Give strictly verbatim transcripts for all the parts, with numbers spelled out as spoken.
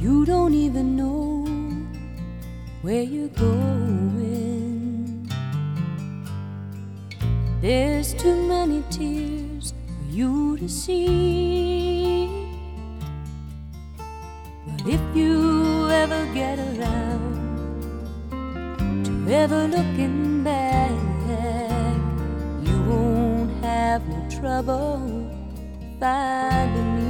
You don't even know where you're going. There's too many tears for you to see. But if you ever get around to ever looking back, you won't have no trouble finding me.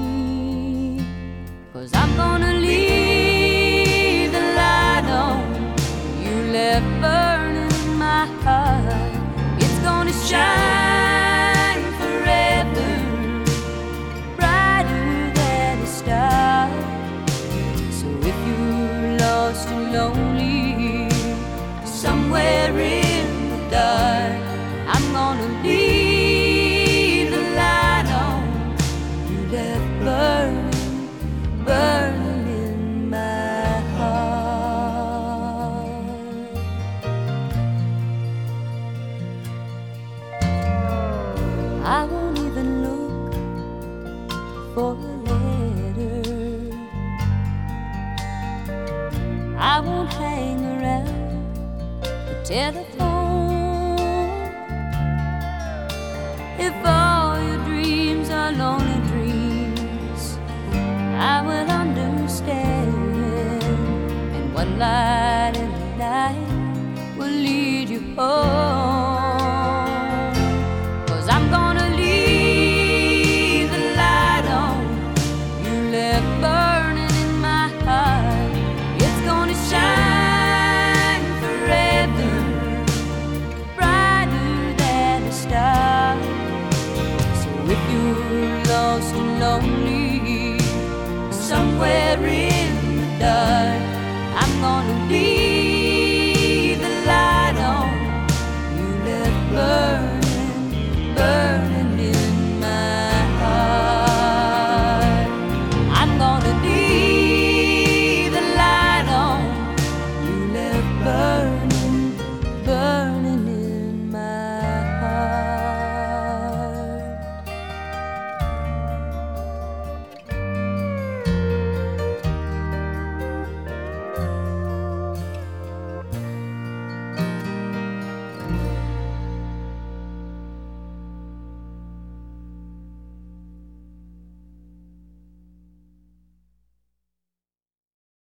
'Cause I'm gonna leave the light on you left burning in my heart. It's gonna shine forever, brighter than a star. So if you're lost and lonely somewhere in the dark, I'm gonna leave the light on you left burning, burning in my heart. I won't even look for a letter. I won't hang around the telephone. If all your dreams are lonely dreams, I will understand. And one light in the night will lead you home.